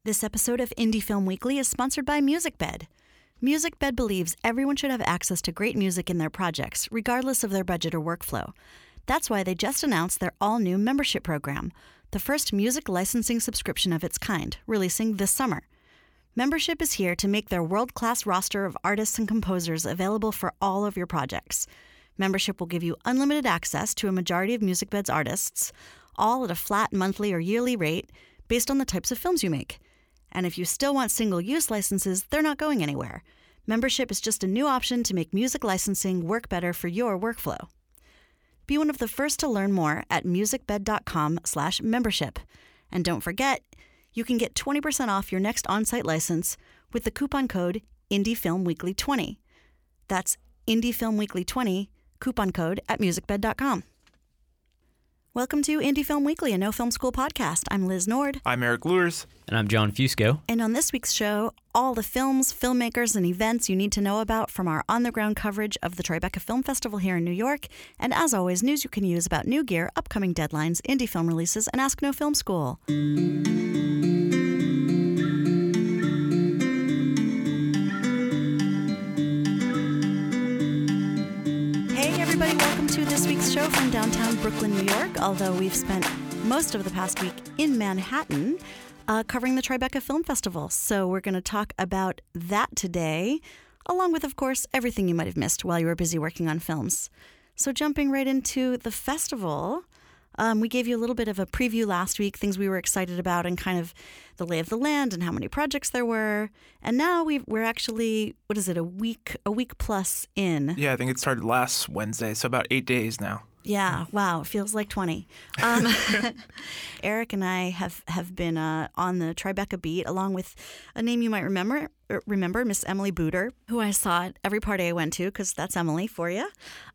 This episode of Indie Film Weekly is sponsored by MusicBed. MusicBed believes everyone should have access to great music in their projects, regardless of their budget or workflow. That's why they just announced their all-new membership program, the first music licensing subscription of its kind, releasing this summer. Membership is here to make their world-class roster of artists and composers available for all of your projects. Membership will give you unlimited access to a majority of MusicBed's artists, all at a flat monthly or yearly rate based on the types of films you make. And if you still want single-use licenses, they're not going anywhere. Membership is just a new option to make music licensing work better for your workflow. Be one of the first to learn more at musicbed.com/membership. And don't forget, you can get 20% off your next on-site license with the coupon code IndieFilmWeekly20. That's IndieFilmWeekly20, coupon code at musicbed.com. Welcome to Indie Film Weekly, a No Film School podcast. I'm Liz Nord. I'm Eric Lures. And I'm John Fusco. And on this week's show, all the films, filmmakers, and events you need to know about from our on-the-ground coverage of the Tribeca Film Festival here in New York. And as always, news you can use about new gear, upcoming deadlines, indie film releases, and Ask No Film School. Hey everybody, welcome to this week's show from downtown Brooklyn, New York, although we've spent most of the past week in Manhattan covering the Tribeca Film Festival. So we're going to talk about that today, along with, of course, everything you might have missed while you were busy working on films. So jumping right into the festival, we gave you a little bit of a preview last week, things we were excited about and kind of the lay of the land and how many projects there were. And now we're actually, a week plus in. Yeah, I think it started last Wednesday, so about 8 days now. Yeah, wow, it feels like 20. Eric and I have been on the Tribeca beat, along with a name you might remember, Miss Emily Booter, who I saw at every party I went to, because that's Emily for you.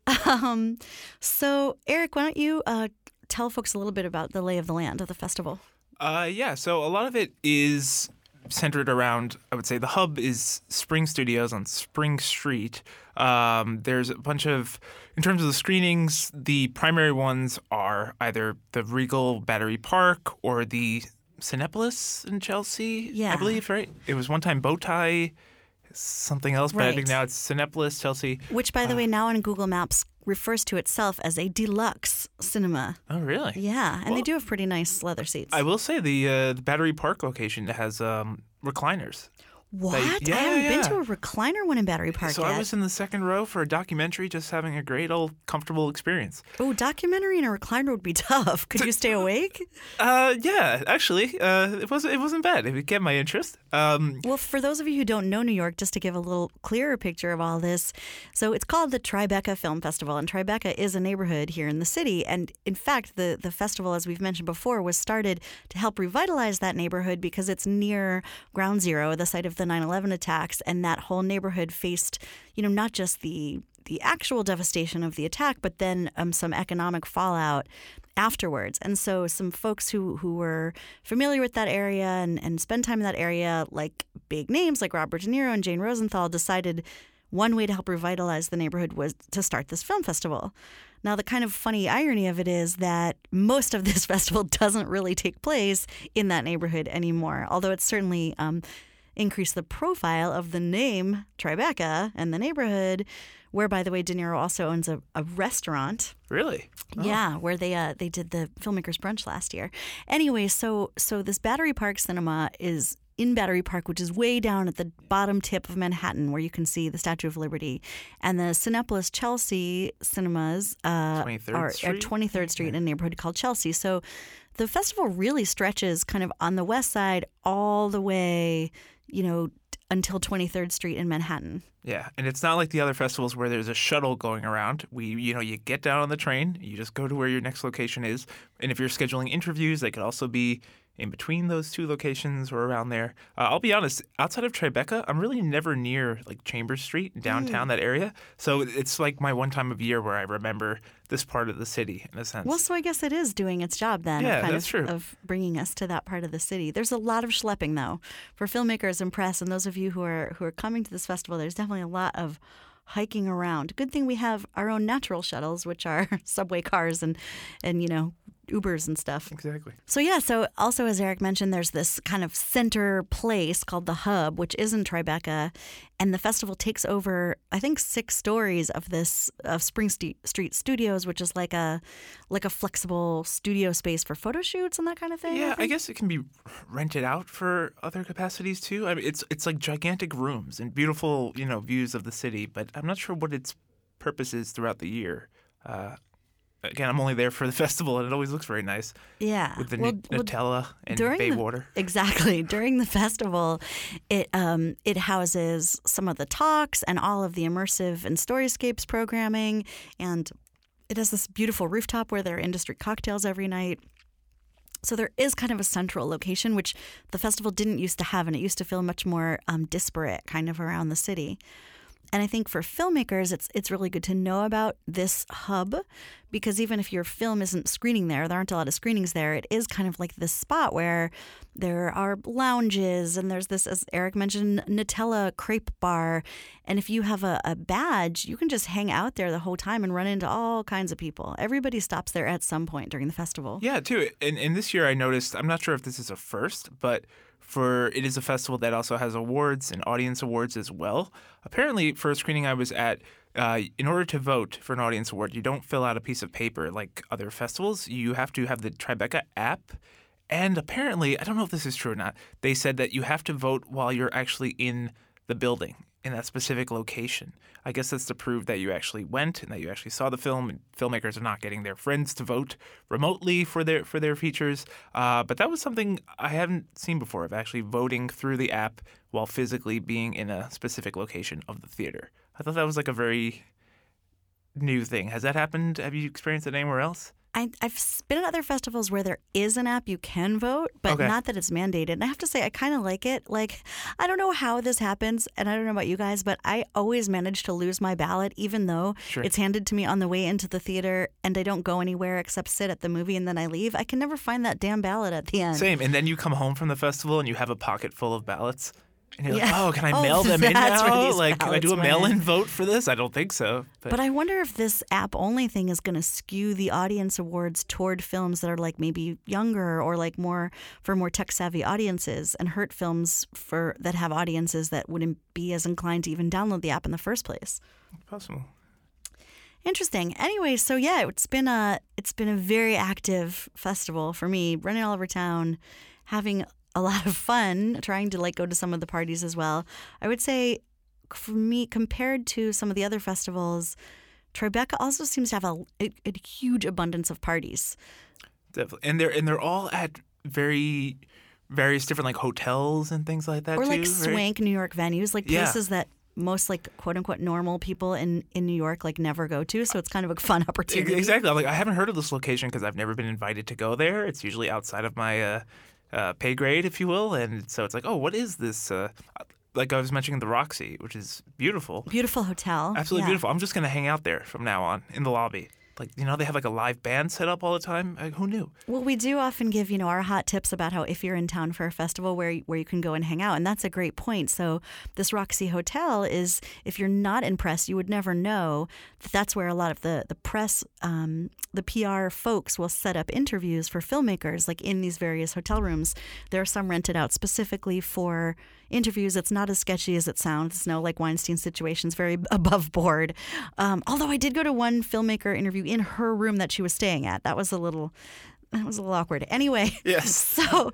So, Eric, why don't you tell folks a little bit about the lay of the land of the festival? So a lot of it is centered around, I would say, the hub is Spring Studios on Spring Street. There's a bunch of, in terms of the screenings, the primary ones are either the Regal Battery Park or the Cinepolis in Chelsea, yeah. I believe, right? It was one time Bowtie, something else, but I think now it's Cinepolis, Chelsea. Which, by the way, now on Google Maps refers to itself as a deluxe cinema. Oh, really? Yeah, and they do have pretty nice leather seats. I will say the Battery Park location has recliners. What? I haven't been to a recliner one in Battery Park So yet. I was in the second row for a documentary, just having a great old comfortable experience. Oh, documentary in a recliner would be tough. Could you stay awake? Yeah, actually, it wasn't bad. It kept my interest. Well, for those of you who don't know New York, just to give a little clearer picture of all this, so it's called the Tribeca Film Festival, and Tribeca is a neighborhood here in the city. And in fact, the festival, as we've mentioned before, was started to help revitalize that neighborhood because it's near Ground Zero, the site of the 9/11 attacks, and that whole neighborhood faced, not just the actual devastation of the attack, but then some economic fallout afterwards. And so some folks who were familiar with that area and spend time in that area, like big names like Robert De Niro and Jane Rosenthal, decided one way to help revitalize the neighborhood was to start this film festival. Now, the kind of funny irony of it is that most of this festival doesn't really take place in that neighborhood anymore, although it's certainly increase the profile of the name Tribeca and the neighborhood, where, by the way, De Niro also owns a restaurant. Really? Oh. Yeah, where they did the Filmmakers Brunch last year. Anyway, so this Battery Park Cinema is in Battery Park, which is way down at the bottom tip of Manhattan, where you can see the Statue of Liberty. And the Cinepolis Chelsea cinemas are at 23rd Street in a neighborhood called Chelsea. So the festival really stretches kind of on the west side all the way, until 23rd Street in Manhattan. Yeah, and it's not like the other festivals where there's a shuttle going around. You get down on the train, you just go to where your next location is. And if you're scheduling interviews, they could also be in between those two locations or around there. I'll be honest, outside of Tribeca, I'm really never near like Chambers Street, downtown, that area. So it's like my one time of year where I remember this part of the city in a sense. Well, so I guess it is doing its job then, of bringing us to that part of the city. There's a lot of schlepping, though, for filmmakers and press, and those of you who are coming to this festival. There's definitely a lot of hiking around. Good thing we have our own natural shuttles, which are subway cars and Ubers and stuff. Exactly. So yeah, so also as Eric mentioned, there's this kind of center place called the Hub, which is in Tribeca, and the festival takes over, I think, 6 stories of this Spring Street Studios, which is like a flexible studio space for photo shoots and that kind of thing. Yeah, I guess it can be rented out for other capacities too. I mean, it's like gigantic rooms and beautiful, views of the city, but I'm not sure what its purpose is throughout the year. Again, I'm only there for the festival, and it always looks very nice. Yeah. With the Nutella and Bay water. Exactly. During the festival, it houses some of the talks and all of the immersive and Storyscapes programming. And it has this beautiful rooftop where there are industry cocktails every night. So there is kind of a central location, which the festival didn't used to have, and it used to feel much more disparate kind of around the city. And I think for filmmakers, it's really good to know about this hub, because even if your film isn't screening there aren't a lot of screenings there, it is kind of like this spot where there are lounges and there's this, as Eric mentioned, Nutella crepe bar. And if you have a badge, you can just hang out there the whole time and run into all kinds of people. Everybody stops there at some point during the festival. Yeah, too. And this year I noticed, I'm not sure if this is a first, but it is a festival that also has awards and audience awards as well. Apparently, for a screening I was at, in order to vote for an audience award, you don't fill out a piece of paper like other festivals. You have to have the Tribeca app. And apparently, I don't know if this is true or not, they said that you have to vote while you're actually in the building, in that specific location. I guess that's to prove that you actually went and that you actually saw the film, and filmmakers are not getting their friends to vote remotely for their features. But that was something I haven't seen before, of actually voting through the app while physically being in a specific location of the theater. I thought that was like a very new thing. Has that happened? Have you experienced it anywhere else? I've been at other festivals where there is an app you can vote, but not that it's mandated. And I have to say, I kind of like it. Like, I don't know how this happens, and I don't know about you guys, but I always manage to lose my ballot, even though it's handed to me on the way into the theater, and I don't go anywhere except sit at the movie, and then I leave. I can never find that damn ballot at the end. Same. And then you come home from the festival, and you have a pocket full of ballots. And you're like, oh, can I mail them in now? Like, can I do a mail-in vote for this? I don't think so. But I wonder if this app-only thing is going to skew the audience awards toward films that are like maybe younger or like more tech-savvy audiences, and hurt films that have audiences that wouldn't be as inclined to even download the app in the first place. Possible. Interesting. Anyway, so yeah, it's been a very active festival for me, running all over town, having a lot of fun, trying to like go to some of the parties as well. I would say for me, compared to some of the other festivals, Tribeca also seems to have a huge abundance of parties. Definitely. And they're all at very various different like hotels and things like that or too, like right? swank New York venues, like places that most like quote unquote normal people in New York like never go to. So it's kind of a fun opportunity. Exactly. I'm like, I haven't heard of this location because I've never been invited to go there. It's usually outside of my pay grade, if you will. And so it's like, oh, what is this? Like I was mentioning the Roxy, which is beautiful. Beautiful hotel. Absolutely beautiful. I'm just going to hang out there from now on in the lobby. Like, they have like a live band set up all the time. Like, who knew? Well, we do often give, our hot tips about how if you're in town for a festival where you can go and hang out. And that's a great point. So this Roxy Hotel is, if you're not in press, you would never know that that's where a lot of the press, the PR folks will set up interviews for filmmakers, like in these various hotel rooms. There are some rented out specifically for interviews. It's not as sketchy as it sounds. It's no like Weinstein situations, very above board. Although I did go to one filmmaker interview in her room that she was staying at. That was a little awkward. Anyway. Yes. So,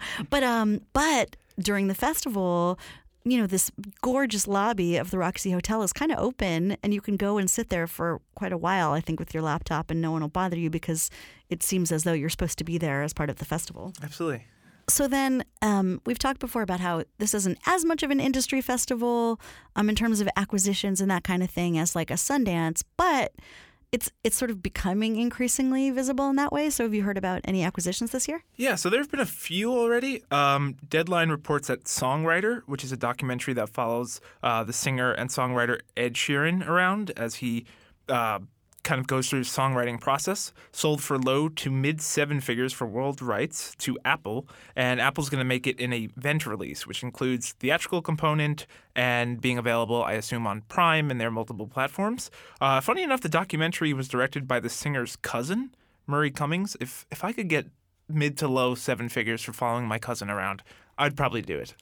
but during the festival, this gorgeous lobby of the Roxy Hotel is kind of open, and you can go and sit there for quite a while, I think, with your laptop, and no one will bother you because it seems as though you're supposed to be there as part of the festival. Absolutely. So then we've talked before about how this isn't as much of an industry festival in terms of acquisitions and that kind of thing as like a Sundance, but it's sort of becoming increasingly visible in that way. So have you heard about any acquisitions this year? Yeah, so there have been a few already. Deadline reports that Songwriter, which is a documentary that follows the singer and songwriter Ed Sheeran around as he kind of goes through his songwriting process, sold for low to mid 7 figures for world rights to Apple, and Apple's going to make it in a event release, which includes theatrical component and being available, I assume, on Prime and their multiple platforms. Funny enough, the documentary was directed by the singer's cousin, Murray Cummings. If I could get mid to low seven figures for following my cousin around, I'd probably do it.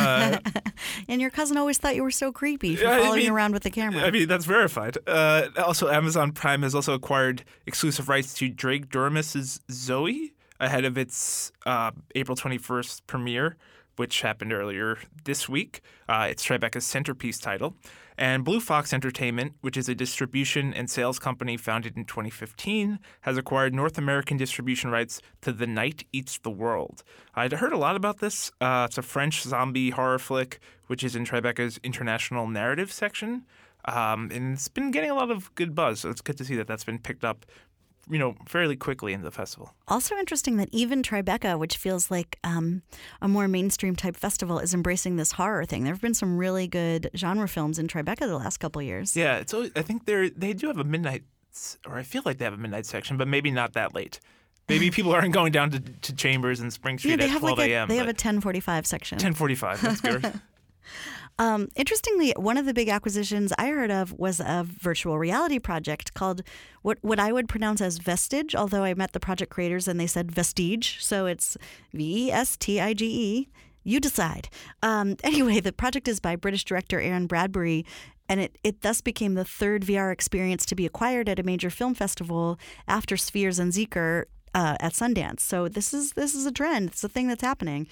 And your cousin always thought you were so creepy for following you around with the camera. I mean, that's verified. Also, Amazon Prime has also acquired exclusive rights to Drake Doremus's Zoe ahead of its April 21st premiere, which happened earlier this week. It's Tribeca's centerpiece title. And Blue Fox Entertainment, which is a distribution and sales company founded in 2015, has acquired North American distribution rights to The Night Eats the World. I'd heard a lot about this. It's a French zombie horror flick, which is in Tribeca's international narrative section. And it's been getting a lot of good buzz, so it's good to see that that's been picked up fairly quickly in the festival. Also interesting that even Tribeca, which feels like a more mainstream type festival, is embracing this horror thing. There have been some really good genre films in Tribeca the last couple of years. Yeah, it's always, I think they do have a midnight, or I feel like they have a midnight section, but maybe not that late. Maybe people aren't going down to Chambers and Spring Street at 12 a.m. They have a 10:45 section. 10:45, that's good. Interestingly, one of the big acquisitions I heard of was a virtual reality project called what I would pronounce as Vestige, although I met the project creators and they said Vestige, so it's Vestige. You decide. Anyway, the project is by British director Aaron Bradbury, and it thus became the third VR experience to be acquired at a major film festival after Spheres and Zeker at Sundance. So this is a trend. It's a thing that's happening.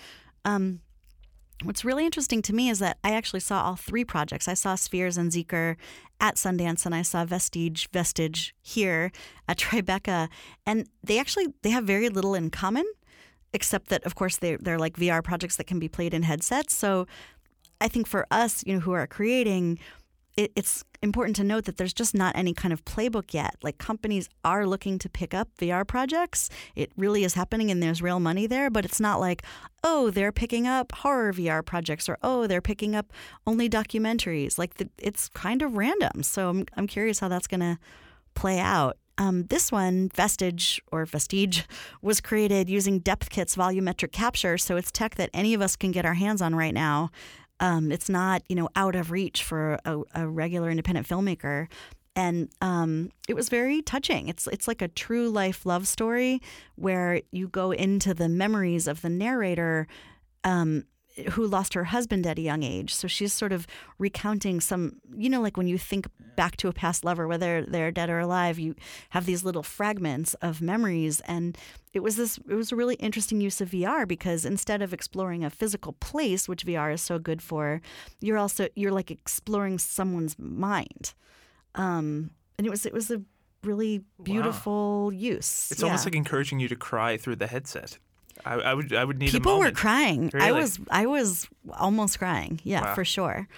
What's really interesting to me is that I actually saw all three projects. I saw Spheres and Zeker at Sundance, and I saw Vestige here at Tribeca. And they have very little in common, except that, of course, they're like VR projects that can be played in headsets. So I think for us, who are creating, it's important to note that there's just not any kind of playbook yet. Like, companies are looking to pick up VR projects. It really is happening and there's real money there, but it's not like, oh, they're picking up horror VR projects, or, oh, they're picking up only documentaries. Like, it's kind of random. So I'm curious how that's going to play out. This one, Vestige, was created using DepthKit's volumetric capture. So it's tech that any of us can get our hands on right now. It's not, out of reach for a regular independent filmmaker. And it was very touching. It's like a true life love story where you go into the memories of the narrator who lost her husband at a young age. So she's sort of recounting some, like when you think back to a past lover, whether they're dead or alive, you have these little fragments of memories. And it was a really interesting use of VR, because instead of exploring a physical place, which VR is so good for, you're like exploring someone's mind. And it was a really beautiful use. It's almost like encouraging you to cry through the headset. I would need a moment. People were crying. Really? I was almost crying. Yeah, wow. For sure.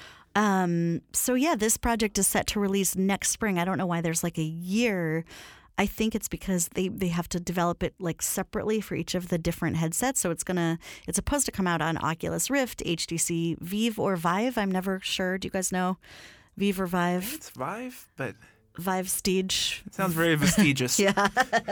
So yeah, this project is set to release next spring. I don't know why there's like a year. I think it's because they have to develop it like separately for each of the different headsets. So it's supposed to come out on Oculus Rift, HTC Vive or Vive. I'm never sure. Do you guys know Vive or Vive? It's Vive, but Vestige. It sounds very vestigious. Yeah.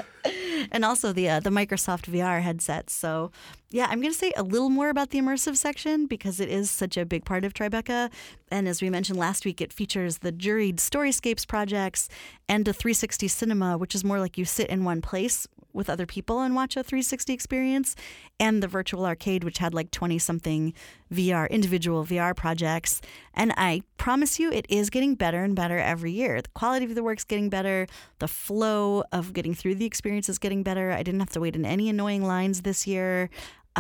And also the Microsoft VR headsets. So, yeah, I'm going to say a little more about the immersive section because it is such a big part of Tribeca. And as we mentioned last week, it features the juried Storyscapes projects and a 360 cinema, which is more like you sit in one place with other people and watch a 360 experience, and the virtual arcade, which had like 20-something individual VR projects. And I promise you, it is getting better and better every year. The quality of the work's getting better. The flow of getting through the experience is getting better. I didn't have to wait in any annoying lines this year.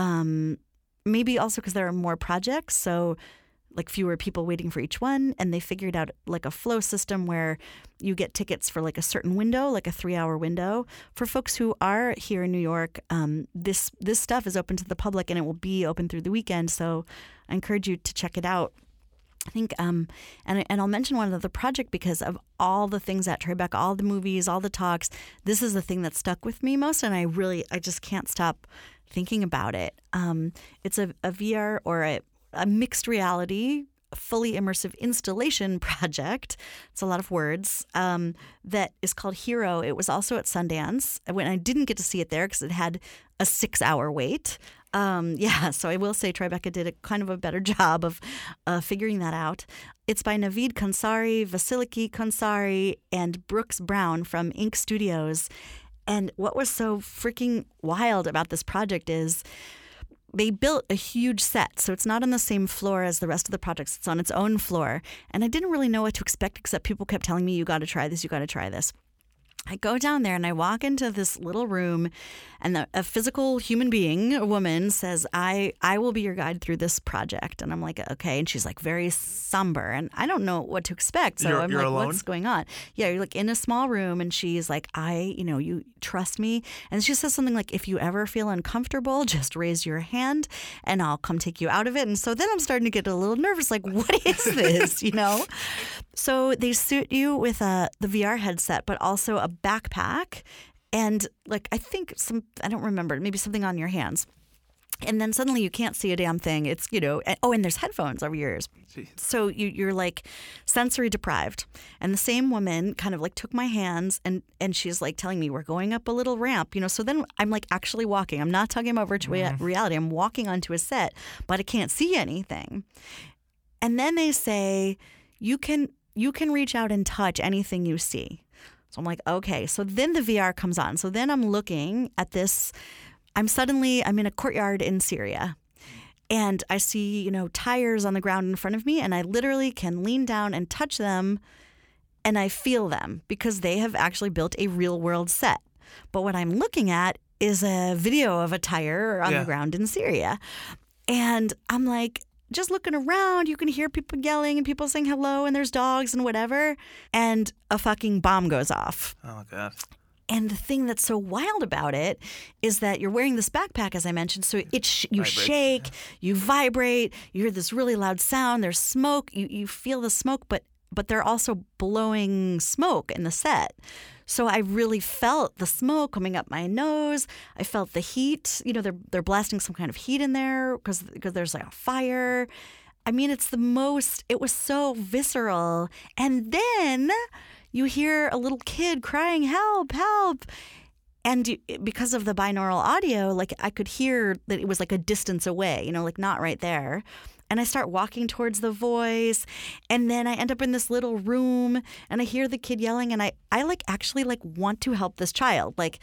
Maybe also because there are more projects, so like fewer people waiting for each one, and they figured out like a flow system where you get tickets for like a certain window, like a 3-hour window. For folks who are here in New York, this stuff is open to the public and it will be open through the weekend. So I encourage you to check it out. I think, and I'll mention one other project because of all the things at Tribeca, all the movies, all the talks. This is the thing that stuck with me most, and I just can't stop thinking about it. It's a VR or a mixed reality, fully immersive installation project. It's a lot of words. That is called Hero. It was also at Sundance. When I didn't get to see it there because it had a 6-hour wait. So I will say Tribeca did a kind of a better job of figuring that out. It's by Naveed Konsari, Vasiliki Konsari, and Brooks Brown from Ink Studios. And what was so freaking wild about this project is they built a huge set. So it's not on the same floor as the rest of the projects. It's on its own floor. And I didn't really know what to expect, except people kept telling me, you got to try this, you got to try this. I go down there and I walk into this little room, and a physical human being, a woman, says, I will be your guide through this project. And I'm like, okay. And she's like very somber, and I don't know what to expect. So I'm like, alone? What's going on? Yeah, you're like in a small room, and she's like, you trust me. And she says something like, if you ever feel uncomfortable, just raise your hand and I'll come take you out of it. And so then I'm starting to get a little nervous, like, what is this, So they suit you with the VR headset, but also a backpack and like, I think I don't remember, maybe something on your hands. And then suddenly you can't see a damn thing. It's, and there's headphones over your ears. Jeez. So you're like sensory deprived. And the same woman kind of like took my hands and she's like telling me we're going up a little ramp, So then I'm like actually walking. I'm not talking about virtual reality. I'm walking onto a set, but I can't see anything. And then they say, you can reach out and touch anything you see. So I'm like, okay. So then the VR comes on. So then I'm looking at this. I'm in a courtyard in Syria. And I see, tires on the ground in front of me. And I literally can lean down and touch them. And I feel them because they have actually built a real world set. But what I'm looking at is a video of a tire on the ground in Syria. And I'm like, just looking around, you can hear people yelling and people saying hello, and there's dogs and whatever. And a fucking bomb goes off. Oh, God. And the thing that's so wild about it is that you're wearing this backpack, as I mentioned, so you shake, you vibrate, you hear this really loud sound, there's smoke, you feel the smoke, but they're also blowing smoke in the set. So I really felt the smoke coming up my nose. I felt the heat. They're blasting some kind of heat in there because there's like a fire. I mean, it was so visceral. And then you hear a little kid crying, help, help. And because of the binaural audio, like I could hear that it was like a distance away, like not right there. And I start walking towards the voice, and then I end up in this little room, and I hear the kid yelling, and I actually want to help this child. Like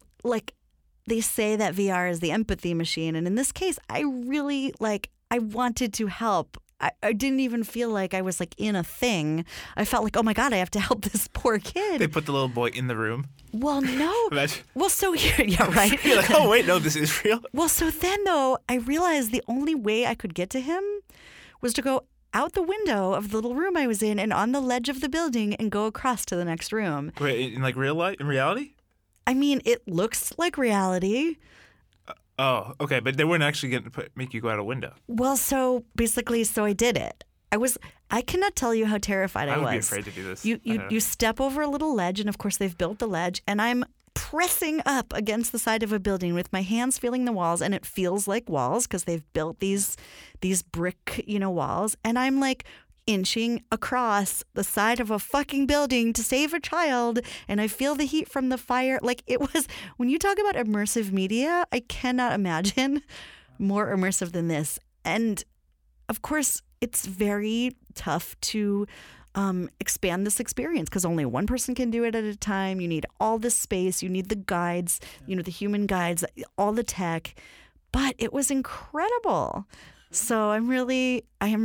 they say that VR is the empathy machine, and in this case, I really I wanted to help. I didn't even feel like I was in a thing. I felt like, oh my God, I have to help this poor kid. They put the little boy in the room. Well, no. Imagine. Well, so yeah, right. You're like, oh wait, no, this is real. Well, so then though, I realized the only way I could get to him was to go out the window of the little room I was in and on the ledge of the building and go across to the next room. Wait, in real life, in reality? I mean, it looks like reality. Oh, okay, but they weren't actually going to make you go out a window. Well, so basically, I did it. I cannot tell you how terrified I was. I would be afraid to do this. You step over a little ledge, and of course they've built the ledge, and I'm pressing up against the side of a building with my hands feeling the walls, and it feels like walls because they've built these brick, walls, and I'm inching across the side of a fucking building to save a child, and I feel the heat from the fire. It was, when you talk about immersive media, I cannot imagine more immersive than this. And of course, it's very tough to expand this experience because only one person can do it at a time. You need all this space. You need the guides, the human guides, all the tech. But it was incredible. So I am really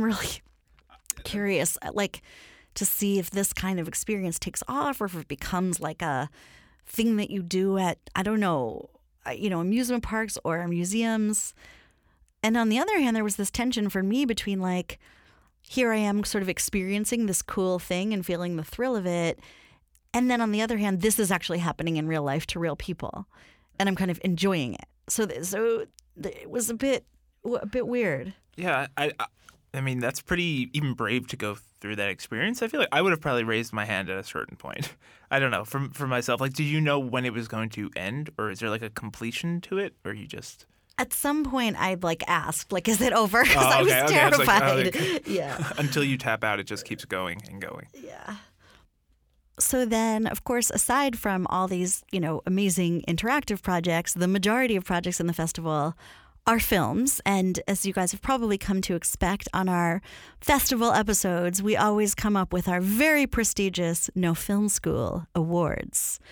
curious, to see if this kind of experience takes off or if it becomes a thing that you do at, I don't know, amusement parks or museums. And on the other hand, there was this tension for me between here I am sort of experiencing this cool thing and feeling the thrill of it. And then on the other hand, this is actually happening in real life to real people. And I'm kind of enjoying it. So it was a bit weird. Yeah, I mean, that's pretty even brave to go through that experience. I feel like I would have probably raised my hand at a certain point. I don't know. For myself, did you know when it was going to end? Or is there a completion to it? Or you just... At some point, I'd asked, is it over? Because I was terrified. Yeah. Until you tap out, it just keeps going and going. Yeah. So then, of course, aside from all these, amazing interactive projects, the majority of projects in the festival are films. And as you guys have probably come to expect on our festival episodes, we always come up with our very prestigious No Film School Awards.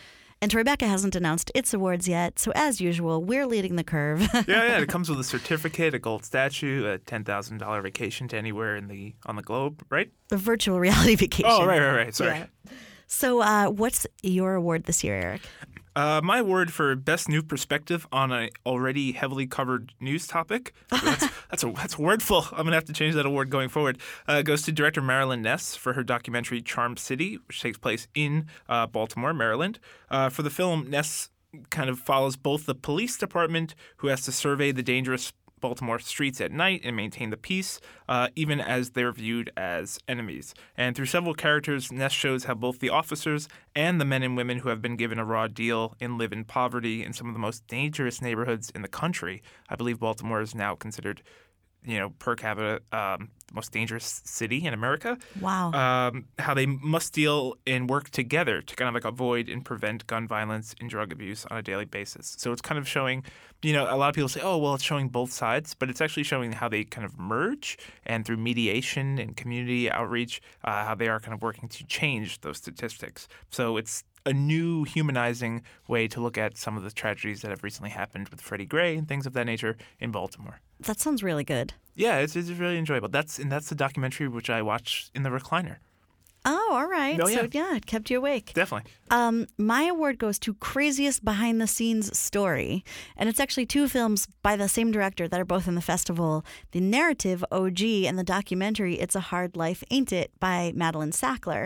And Tribeca hasn't announced its awards yet, so as usual, we're leading the curve. Yeah. It comes with a certificate, a gold statue, a $10,000 vacation to anywhere on the globe, right? A virtual reality vacation. Oh, right. Sorry. Yeah. So what's your award this year, Eric? My award for best new perspective on an already heavily covered news topic. That's a word full. I'm gonna have to change that award going forward. Goes to director Marilyn Ness for her documentary Charm City, which takes place in Baltimore, Maryland. For the film, Ness kind of follows both the police department, who has to survey the dangerous Baltimore streets at night and maintain the peace, even as they're viewed as enemies. And through several characters, Ness shows how both the officers and the men and women who have been given a raw deal and live in poverty in some of the most dangerous neighborhoods in the country. I believe Baltimore is now considered, per capita, most dangerous city in America. Wow. How they must deal and work together to kind of like avoid and prevent gun violence and drug abuse on a daily basis. So it's kind of showing, a lot of people say, oh, well, it's showing both sides, but it's actually showing how they kind of merge and through mediation and community outreach, how they are kind of working to change those statistics. So it's a new humanizing way to look at some of the tragedies that have recently happened with Freddie Gray and things of that nature in Baltimore. That sounds really good. Yeah, it's really enjoyable. That's the documentary which I watched in the recliner. Oh, all right. Oh, yeah. So, yeah, it kept you awake. Definitely. My award goes to Craziest Behind-the-Scenes Story. And it's actually two films by the same director that are both in the festival. The narrative, OG, and the documentary, It's a Hard Life, Ain't It, by Madeline Sackler.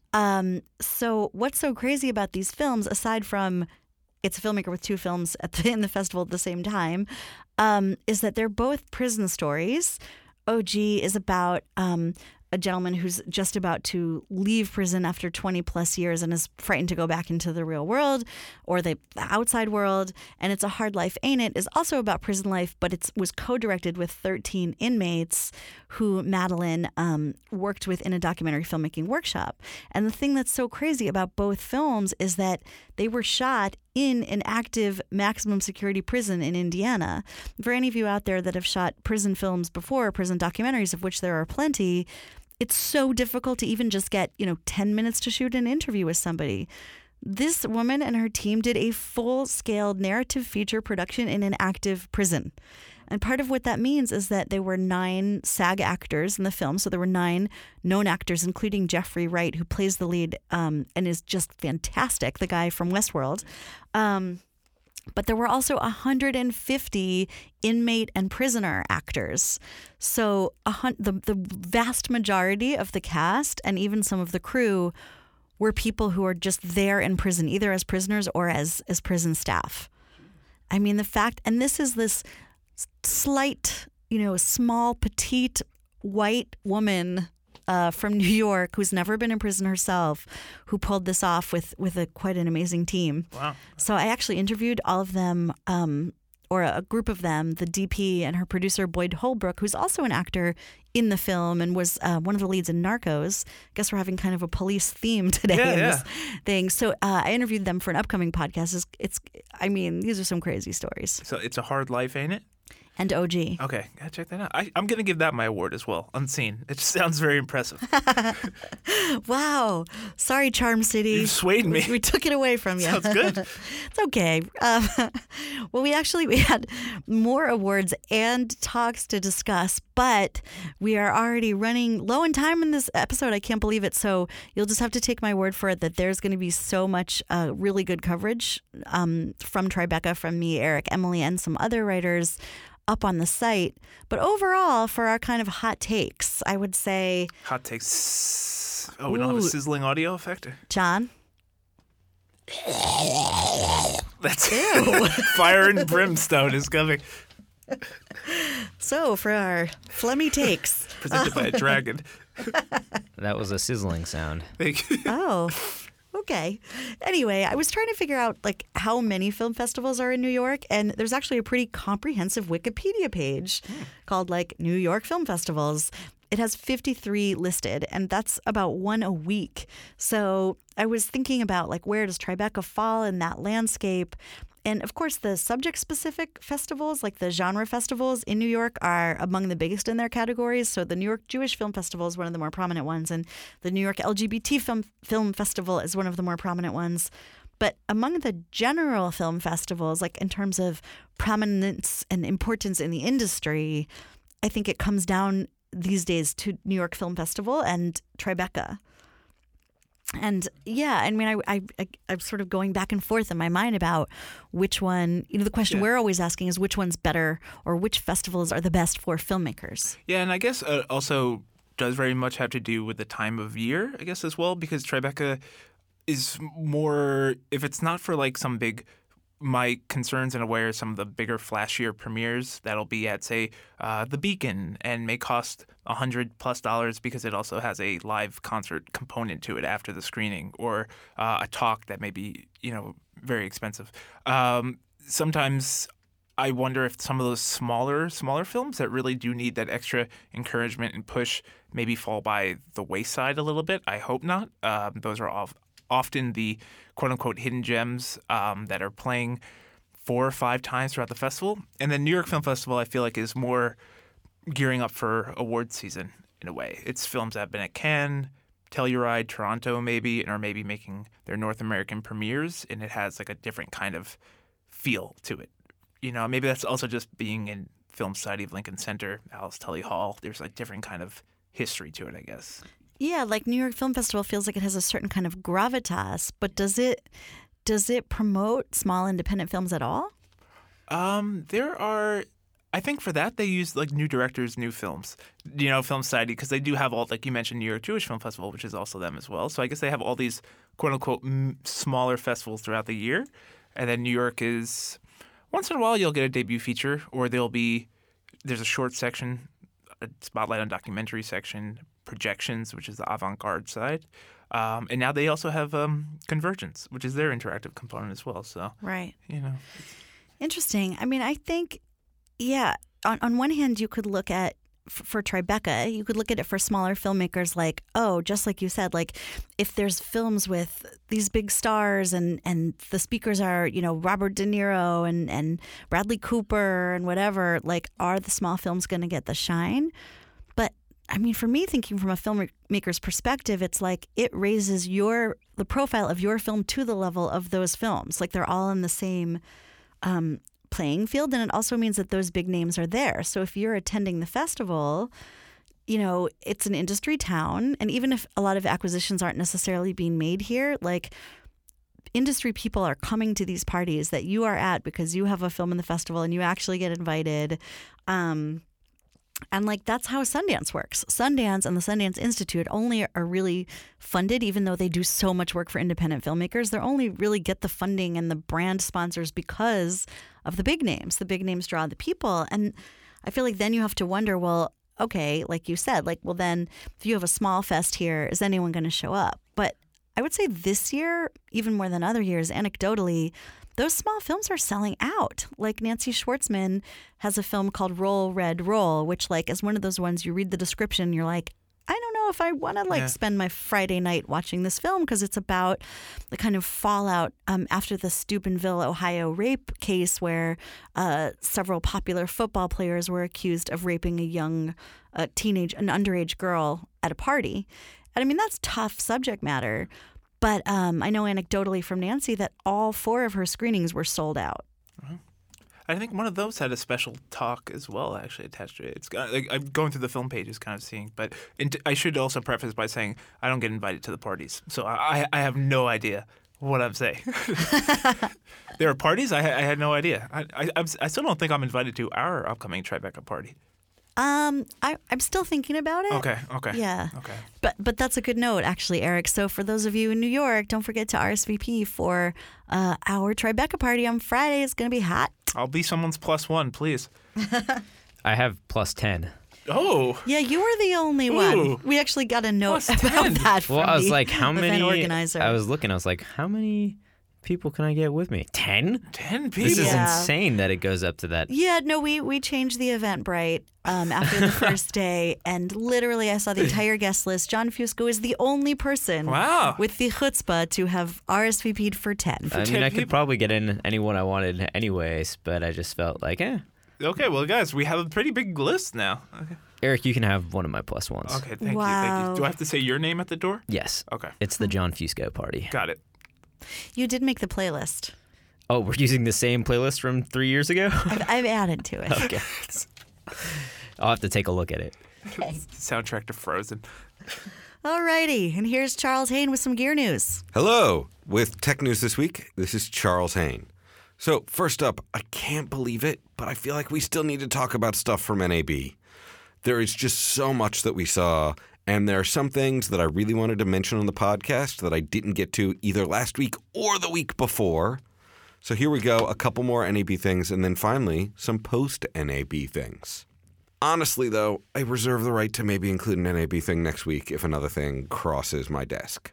So what's so crazy about these films, aside from it's a filmmaker with two films in the festival at the same time, is that they're both prison stories. OG is about a gentleman who's just about to leave prison after 20 plus years and is frightened to go back into the real world or the outside world. And It's a Hard Life, Ain't It? Is also about prison life, but it was co-directed with 13 inmates who Madeline worked with in a documentary filmmaking workshop. And the thing that's so crazy about both films is that they were shot in an active maximum security prison in Indiana. For any of you out there that have shot prison films before, prison documentaries, of which there are plenty, it's so difficult to even just get, 10 minutes to shoot an interview with somebody. This woman and her team did a full-scale narrative feature production in an active prison. And part of what that means is that there were 9 SAG actors in the film. So there were 9 known actors, including Jeffrey Wright, who plays the lead and is just fantastic, the guy from Westworld. But there were also 150 inmate and prisoner actors. So the vast majority of the cast and even some of the crew were people who are just there in prison, either as prisoners or as prison staff. I mean, the fact, and this is this slight, small, petite, white woman from New York who's never been in prison herself, who pulled this off with quite an amazing team. Wow. So I actually interviewed all of them, or a group of them, the DP and her producer, Boyd Holbrook, who's also an actor in the film and was one of the leads in Narcos. I guess we're having kind of a police theme today in this thing. So I interviewed them for an upcoming podcast. These are some crazy stories. So It's a Hard Life, Ain't It? And OG. Okay, gotta check that out. I'm going to give that my award as well, Unseen. It just sounds very impressive. Wow. Sorry, Charm City. You swayed me. We took it away from you. Sounds good. It's okay. Well, we had more awards and talks to discuss, but we are already running low in time in this episode. I can't believe it. So you'll just have to take my word for it that there's going to be so much really good coverage from Tribeca, from me, Eric, Emily, and some other writers up on the site. But overall, for our kind of hot takes, I would say... Hot takes. Oh, we don't have a sizzling audio effect? John? That's fire and brimstone is coming. So, for our phlegmy takes. Presented by a dragon. That was a sizzling sound. Thank you. Oh, okay. Anyway, I was trying to figure out how many film festivals are in New York, and there's actually a pretty comprehensive Wikipedia page called New York Film Festivals. It has 53 listed, and that's about one a week. So I was thinking about where does Tribeca fall in that landscape? And of course, the subject-specific festivals, like the genre festivals in New York, are among the biggest in their categories. So the New York Jewish Film Festival is one of the more prominent ones, and the New York LGBT Film Festival is one of the more prominent ones. But among the general film festivals, like in terms of prominence and importance in the industry, I think it comes down these days to New York Film Festival and Tribeca. And yeah, I mean, I'm sort of going back and forth in my mind about which one, the question we're always asking is which one's better or which festivals are the best for filmmakers. Yeah, and I guess also does very much have to do with the time of year, I guess, as well, because Tribeca is more, if it's not for like some big, my concerns in a way are some of the bigger, flashier premieres that'll be at, say, the Beacon and may cost $100+ because it also has a live concert component to it after the screening, or a talk that may be, very expensive. Sometimes I wonder if some of those smaller films that really do need that extra encouragement and push maybe fall by the wayside a little bit. I hope not. Those are often the quote-unquote hidden gems that are playing 4 or 5 times throughout the festival. And then New York Film Festival, I feel like, is more gearing up for awards season in a way. It's films that have been at Cannes, Telluride, Toronto maybe, and are maybe making their North American premieres, and it has like a different kind of feel to it. Maybe that's also just being in Film Society of Lincoln Center, Alice Tully Hall. There's a different kind of history to it, I guess. Yeah, like New York Film Festival feels like it has a certain kind of gravitas, but does it promote small independent films at all? I think for that they use like new directors, new films, Film Society, because they do have all, like you mentioned, New York Jewish Film Festival, which is also them as well. So I guess they have all these quote unquote smaller festivals throughout the year, and then New York is once in a while you'll get a debut feature, or there's a short section, a spotlight on documentary section, projections, which is the avant-garde side. And now they also have Convergence, which is their interactive component as well. So, right. Interesting. I mean, I think, on one hand, you could look at, for Tribeca, you could look at it for smaller filmmakers like, just like you said, like if there's films with these big stars and the speakers are, Robert De Niro and Bradley Cooper and whatever, like are the small films going to get the shine? But I mean, for me, thinking from a filmmaker's perspective, it's like it raises the profile of your film to the level of those films. Like they're all in the same playing field, and it also means that those big names are there. So if you're attending the festival, it's an industry town, and even if a lot of acquisitions aren't necessarily being made here, like industry people are coming to these parties that you are at because you have a film in the festival and you actually get invited. And like that's how Sundance works. Sundance and the Sundance Institute only are really funded, even though they do so much work for independent filmmakers. They only really get the funding and the brand sponsors because of the big names. The big names draw the people. And I feel like then you have to wonder, well, okay, like you said, like, well, then if you have a small fest here, is anyone going to show up? But I would say this year, even more than other years, anecdotally, those small films are selling out. Like Nancy Schwartzman has a film called Roll, Red, Roll, which like is one of those ones you read the description, you're like, I don't know if I want to spend my Friday night watching this film, because it's about the kind of fallout after the Steubenville, Ohio rape case where several popular football players were accused of raping an underage girl at a party. And I mean, that's tough subject matter. But I know anecdotally from Nancy that all 4 of her screenings were sold out. I think one of those had a special talk as well, actually, attached to it. It's like I'm going through the film pages, kind of seeing. But I should also preface by saying I don't get invited to the parties, so I have no idea what I'm saying. There are parties I had no idea. I still don't think I'm invited to our upcoming Tribeca party. I'm still thinking about it. Okay. Yeah. Okay. But that's a good note, actually, Eric. So for those of you in New York, don't forget to RSVP for our Tribeca party on Friday. It's going to be hot. I'll be someone's +1, please. I have +10. Oh. Yeah, you were the only one. We actually got a note about that from I was like, how many? Organizer. I was looking. I was like, how many people can I get with me? 10? 10 people? This is insane that it goes up to that. Yeah, no, we changed the Eventbrite after the first day, and literally I saw the entire guest list. John Fusco is the only person with the chutzpah to have RSVP'd for 10. I mean, I could probably get in anyone I wanted anyways, but I just felt like, Okay, well, guys, we have a pretty big list now. Okay. Eric, you can have one of my +1s. Okay, thank you. Do I have to say your name at the door? Yes. Okay. It's the John Fusco party. Got it. You did make the playlist. Oh, we're using the same playlist from 3 years ago? I've added to it. Okay. I'll have to take a look at it. Okay. Soundtrack to Frozen. Alrighty, and here's Charles Haine with some gear news. Hello. With Tech News this week, this is Charles Haine. So first up, I can't believe it, but I feel like we still need to talk about stuff from NAB. There is just so much that we saw, and there are some things that I really wanted to mention on the podcast that I didn't get to either last week or the week before. So here we go, a couple more NAB things, and then finally, some post-NAB things. Honestly, though, I reserve the right to maybe include an NAB thing next week if another thing crosses my desk.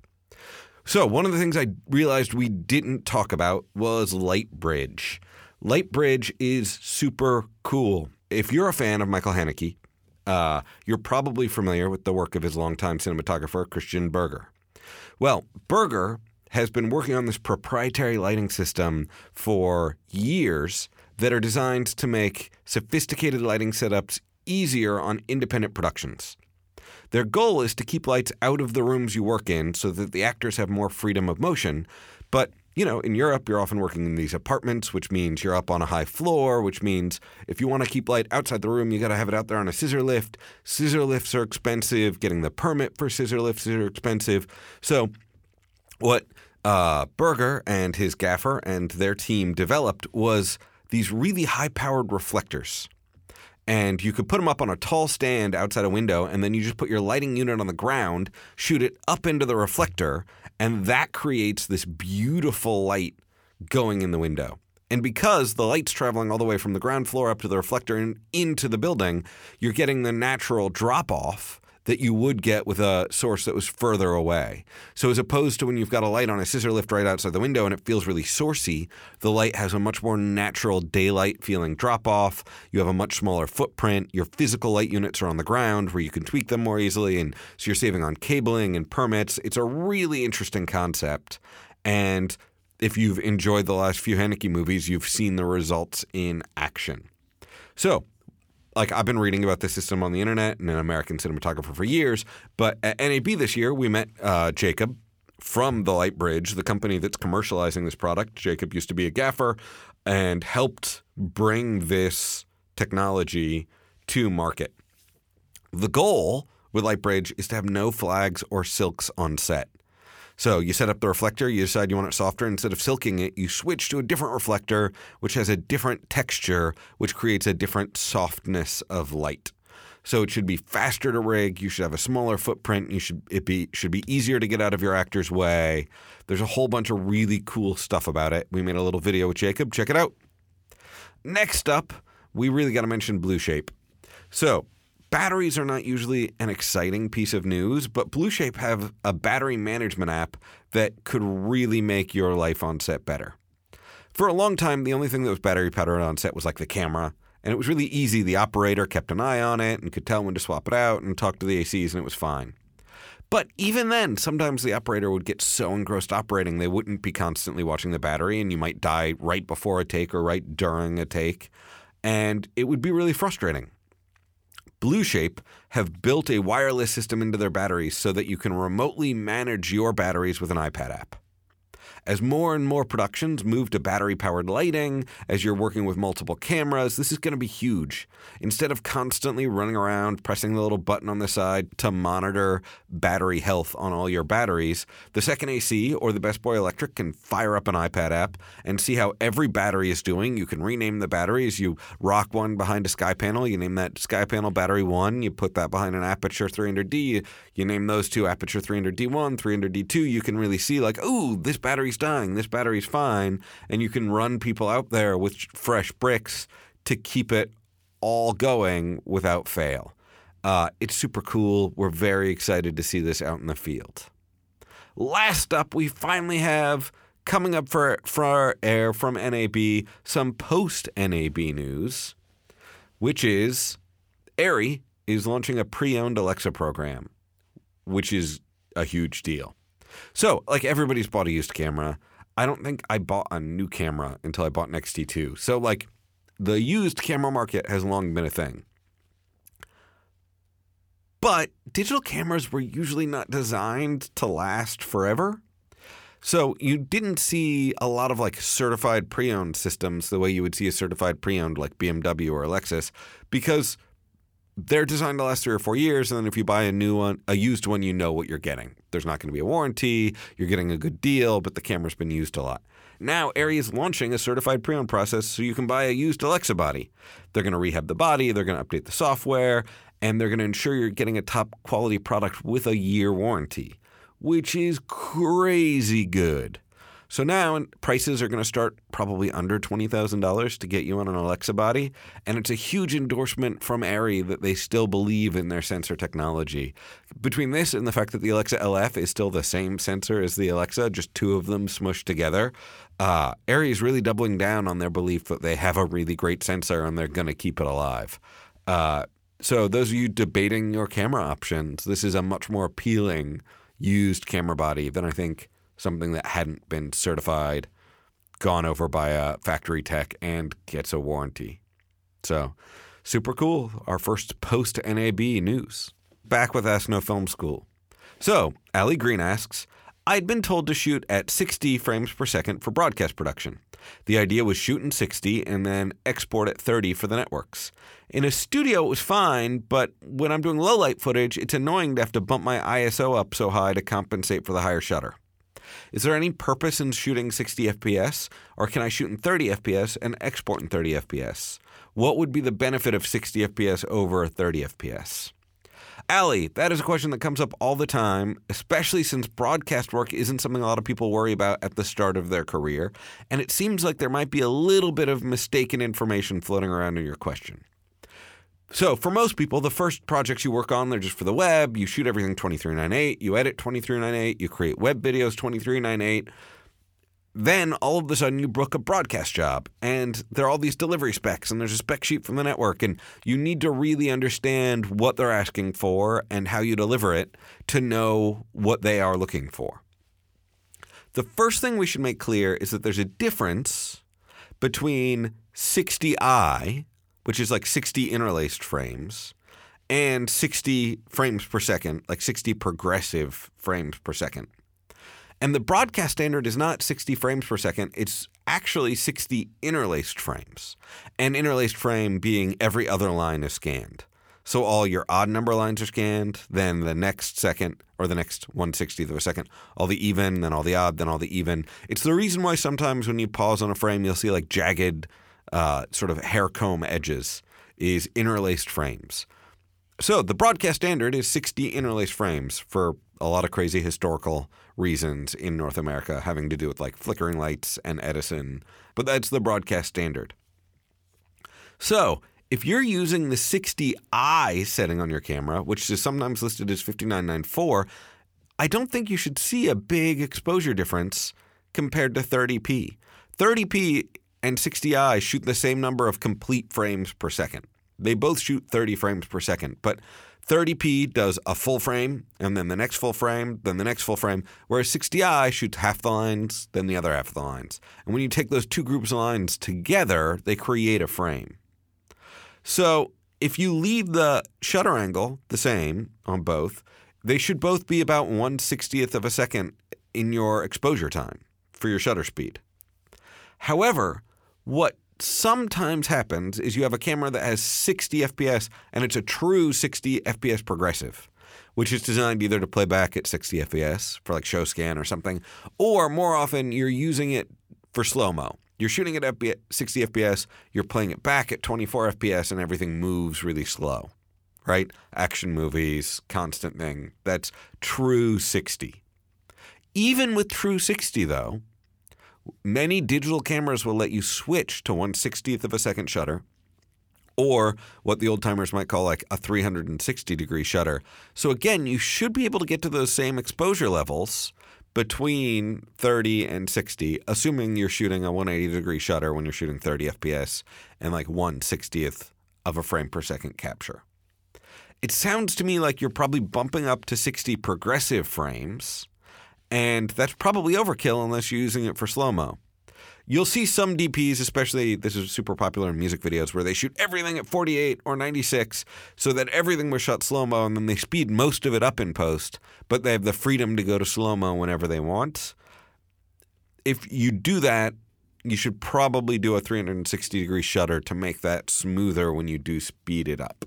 So one of the things I realized we didn't talk about was Lightbridge. Lightbridge is super cool. If you're a fan of Michael Haneke, you're probably familiar with the work of his longtime cinematographer, Christian Berger. Well, Berger has been working on this proprietary lighting system for years that are designed to make sophisticated lighting setups easier on independent productions. Their goal is to keep lights out of the rooms you work in so that the actors have more freedom of motion. But, in Europe, you're often working in these apartments, which means you're up on a high floor, which means if you want to keep light outside the room, you got to have it out there on a scissor lift. Scissor lifts are expensive. Getting the permit for scissor lifts are expensive. So what Berger and his gaffer and their team developed was these really high-powered reflectors. And you could put them up on a tall stand outside a window, and then you just put your lighting unit on the ground, shoot it up into the reflector, and that creates this beautiful light going in the window. And because the light's traveling all the way from the ground floor up to the reflector and into the building, you're getting the natural drop-off that you would get with a source that was further away. So as opposed to when you've got a light on a scissor lift right outside the window and it feels really sourcey, the light has a much more natural daylight feeling drop-off. You have a much smaller footprint. Your physical light units are on the ground where you can tweak them more easily, and so you're saving on cabling and permits. It's a really interesting concept. And if you've enjoyed the last few Haneke movies, you've seen the results in action. So, I've been reading about this system on the internet and an American cinematographer for years, but at NAB this year, we met Jacob from the Lightbridge, the company that's commercializing this product. Jacob used to be a gaffer and helped bring this technology to market. The goal with Lightbridge is to have no flags or silks on set. So you set up the reflector, you decide you want it softer. Instead of silking it, you switch to a different reflector, which has a different texture, which creates a different softness of light. So it should be faster to rig. You should have a smaller footprint. Should be easier to get out of your actor's way. There's a whole bunch of really cool stuff about it. We made a little video with Jacob. Check it out. Next up, we really got to mention BlueShape. So batteries are not usually an exciting piece of news, but BlueShape have a battery management app that could really make your life on set better. For a long time, the only thing that was battery powered on set was the camera, and it was really easy. The operator kept an eye on it and could tell when to swap it out and talk to the ACs, and it was fine. But even then, sometimes the operator would get so engrossed operating they wouldn't be constantly watching the battery, and you might die right before a take or right during a take, and it would be really frustrating. BlueShape have built a wireless system into their batteries so that you can remotely manage your batteries with an iPad app. As more and more productions move to battery-powered lighting, as you're working with multiple cameras, this is going to be huge. Instead of constantly running around, pressing the little button on the side to monitor battery health on all your batteries, the Second AC or the Best Boy Electric can fire up an iPad app and see how every battery is doing. You can rename the batteries. You rock one behind a Sky Panel. You name that Sky Panel Battery 1. You put that behind an Aperture 300D. You name those two Aperture 300D1, 300D2. You can really see ooh, this battery's dying, this battery's fine, and you can run people out there with fresh bricks to keep it all going without fail. It's super cool. We're very excited to see this out in the field. Last up, we finally have, coming up for our air from NAB, some post-NAB news, which is Arri is launching a pre-owned Alexa program, which is a huge deal. So, everybody's bought a used camera. I don't think I bought a new camera until I bought an X-T2. So, the used camera market has long been a thing. But digital cameras were usually not designed to last forever. So you didn't see a lot of like certified pre-owned systems the way you would see a certified pre-owned like BMW or Lexus, because they're designed to last 3 or 4 years, and then if you buy a used one, you know what you're getting. There's not going to be a warranty, you're getting a good deal, but the camera's been used a lot. Now, Arri is launching a certified pre-owned process so you can buy a used Alexa body. They're going to rehab the body, they're going to update the software, and they're going to ensure you're getting a top quality product with a year warranty, which is crazy good. So now prices are going to start probably under $20,000 to get you on an Alexa body, and it's a huge endorsement from Arri that they still believe in their sensor technology. Between this and the fact that the Alexa LF is still the same sensor as the Alexa, just two of them smushed together, Arri is really doubling down on their belief that they have a really great sensor and they're going to keep it alive. So those of you debating your camera options, this is a much more appealing used camera body than I think something that hadn't been certified, gone over by a factory tech, and gets a warranty. So, super cool. Our first post-NAB news. Back with Ask No Film School. So, Allie Green asks, I'd been told to shoot at 60 frames per second for broadcast production. The idea was shoot in 60 and then export at 30 for the networks. In a studio, it was fine, but when I'm doing low-light footage, it's annoying to have to bump my ISO up so high to compensate for the higher shutter. Is there any purpose in shooting 60 FPS, or can I shoot in 30 FPS and export in 30 FPS? What would be the benefit of 60 FPS over 30 FPS? Allie, that is a question that comes up all the time, especially since broadcast work isn't something a lot of people worry about at the start of their career, and it seems like there might be a little bit of mistaken information floating around in your question. So for most people, the first projects you work on, they're just for the web. You shoot everything 23:9:8, you edit 23:9:8, you create web videos 23:9:8. Then all of a sudden you book a broadcast job, and there are all these delivery specs, and there's a spec sheet from the network, and you need to really understand what they're asking for and how you deliver it to know what they are looking for. The first thing we should make clear is that there's a difference between 60i, which is like 60 interlaced frames, and 60 frames per second, like 60 progressive frames per second. And the broadcast standard is not 60 frames per second, it's actually 60 interlaced frames. An interlaced frame being every other line is scanned. So all your odd number lines are scanned, then the next second, or the next 1/60th of a second, all the even, then all the odd, then all the even. It's the reason why sometimes when you pause on a frame, you'll see like jagged sort of hair comb edges is interlaced frames. So the broadcast standard is 60 interlaced frames for a lot of crazy historical reasons in North America having to do with like flickering lights and Edison, but that's the broadcast standard. So if you're using the 60i setting on your camera, which is sometimes listed as 5994, I don't think you should see a big exposure difference compared to 30p. 30p and 60i shoot the same number of complete frames per second. They both shoot 30 frames per second, but 30p does a full frame, and then the next full frame, then the next full frame, whereas 60i shoots half the lines, then the other half of the lines. And when you take those two groups of lines together, they create a frame. So if you leave the shutter angle the same on both, they should both be about 1/60th of a second in your exposure time for your shutter speed. However, what sometimes happens is you have a camera that has 60 FPS and it's a true 60 FPS progressive, which is designed either to play back at 60 FPS for like show scan or something, or more often you're using it for slow-mo. You're shooting it at 60 FPS, you're playing it back at 24 FPS, and everything moves really slow, right? Action movies, constant thing. That's true 60. Even with true 60, though, many digital cameras will let you switch to 1/60th of a second shutter, or what the old timers might call like a 360-degree shutter. So again, you should be able to get to those same exposure levels between 30 and 60, assuming you're shooting a 180-degree shutter when you're shooting 30 FPS and like 1/60th of a frame per second capture. It sounds to me like you're probably bumping up to 60 progressive frames, and that's probably overkill unless you're using it for slow-mo. You'll see some DPs, especially this is super popular in music videos, where they shoot everything at 48 or 96 so that everything was shot slow-mo, and then they speed most of it up in post, but they have the freedom to go to slow-mo whenever they want. if you do that, you should probably do a 360-degree shutter to make that smoother when you do speed it up.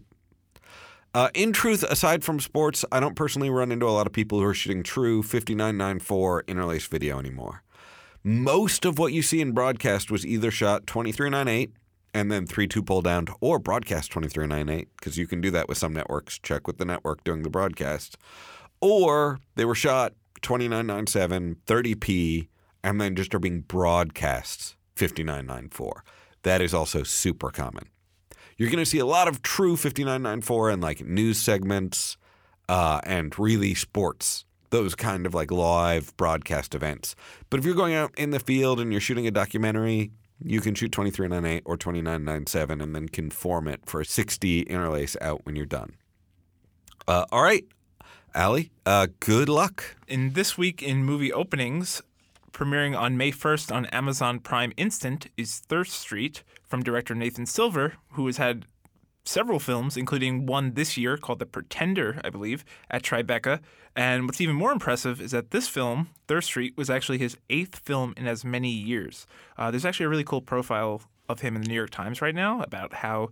In truth, aside from sports, I don't personally run into a lot of people who are shooting true 59.9:4 interlace video anymore. Most of what you see in broadcast was either shot 23.9:8 and then 3.2 pull down, or broadcast 23.9:8, because you can do that with some networks. Check with the network doing the broadcast. Or they were shot 29.97, 30p, and then just are being broadcast 59.9:4. That is also super common. You're going to see a lot of true 59.9:4 and like news segments and really sports, those kind of like live broadcast events. But if you're going out in the field and you're shooting a documentary, you can shoot 23.9:8 or 29.97 and then conform it for a 60 interlace out when you're done. All right, Allie, good luck. In this week in movie openings, premiering on May 1st on Amazon Prime Instant is Thirst Street from director Nathan Silver, who has had several films, including one this year called The Pretender, I believe, at Tribeca. And what's even more impressive is that this film, Thirst Street, was actually his 8th film in as many years. There's actually a really cool profile of him in the New York Times right now about how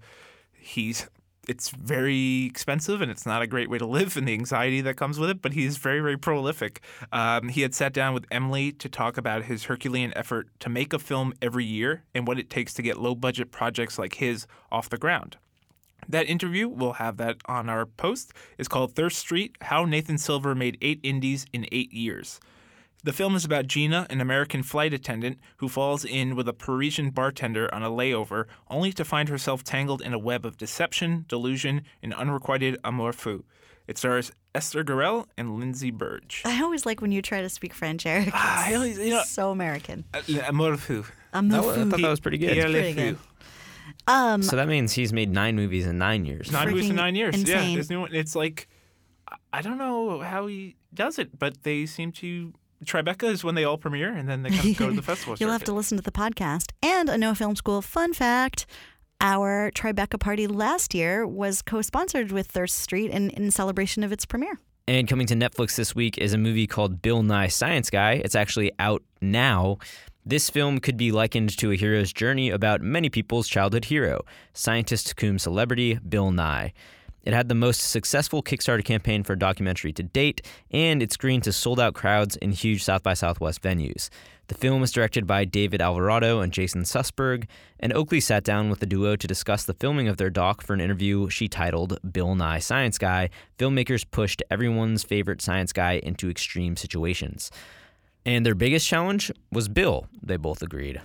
it's very expensive and it's not a great way to live and the anxiety that comes with it, but he's very, very prolific. He had sat down with Emily to talk about his Herculean effort to make a film every year and what it takes to get low-budget projects like his off the ground. That interview, we'll have that on our post, is called Thirst Street, How Nathan Silver Made 8 Indies in 8 Years. The film is about Gina, an American flight attendant who falls in with a Parisian bartender on a layover, only to find herself tangled in a web of deception, delusion, and unrequited amour fou. It stars Esther Garel and Lindsay Burge. I always like when you try to speak French, Eric. It's so American. Amour fou. I thought that was pretty good. Pretty good. So that means he's made 9 movies in 9 years. 9 movies in 9 years. Insane. Yeah, this new one. It's like, I don't know how he does it, but they seem to. Tribeca is when they all premiere, and then they kind of go to the festival. You'll have to listen to the podcast. And a No Film School fun fact, our Tribeca party last year was co-sponsored with Thirst Street in celebration of its premiere. And coming to Netflix this week is a movie called Bill Nye Science Guy. It's actually out now. This film could be likened to a hero's journey about many people's childhood hero, scientist cum celebrity Bill Nye. It had the most successful Kickstarter campaign for a documentary to date, and it screened to sold-out crowds in huge South by Southwest venues. The film is directed by David Alvarado and Jason Sussberg, and Oakley sat down with the duo to discuss the filming of their doc for an interview she titled Bill Nye Science Guy. Filmmakers pushed everyone's favorite science guy into extreme situations. And their biggest challenge was Bill, they both agreed.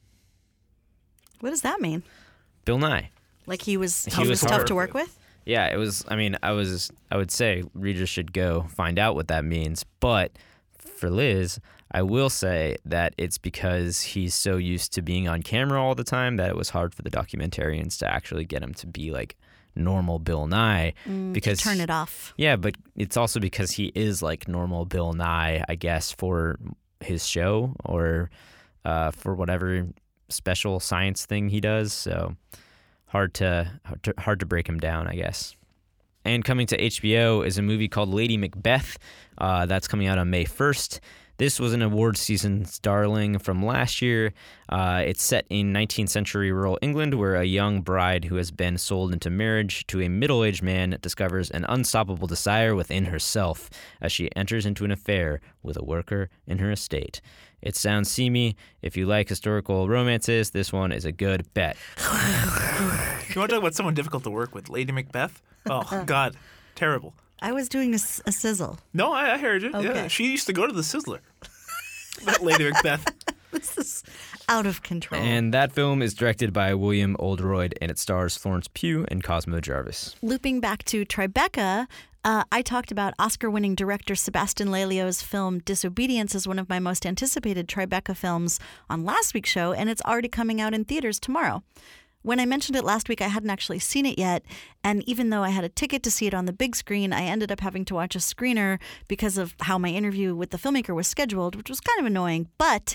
What does that mean? Bill Nye. Like he was was tough hard. to work with? Yeah, it was. I mean, I would say readers should go find out what that means. But for Liz, I will say that it's because he's so used to being on camera all the time that it was hard for the documentarians to actually get him to be like normal Bill Nye. Because Turn it off. Yeah, but it's also because he is like normal Bill Nye, I guess, for his show or for whatever special science thing he does. So hard to break him down, I guess. And coming to HBO is a movie called Lady Macbeth. That's coming out on May 1st. This was an awards season darling from last year. It's set in 19th century rural England, where a young bride who has been sold into marriage to a middle-aged man discovers an unstoppable desire within herself as she enters into an affair with a worker in her estate. It sounds seamy. If you like historical romances, this one is a good bet. You want to talk about someone difficult to work with? Lady Macbeth? Oh, God. Terrible. I was doing a sizzle. No, I heard you. Okay. Yeah, she used to go to the Sizzler. That Lady Macbeth. This is out of control. And that film is directed by William Oldroyd, and it stars Florence Pugh and Cosmo Jarvis. Looping back to Tribeca, I talked about Oscar-winning director Sebastian Lelio's film Disobedience as one of my most anticipated Tribeca films on last week's show, and it's already coming out in theaters tomorrow. When I mentioned it last week, I hadn't actually seen it yet, and even though I had a ticket to see it on the big screen, I ended up having to watch a screener because of how my interview with the filmmaker was scheduled, which was kind of annoying, but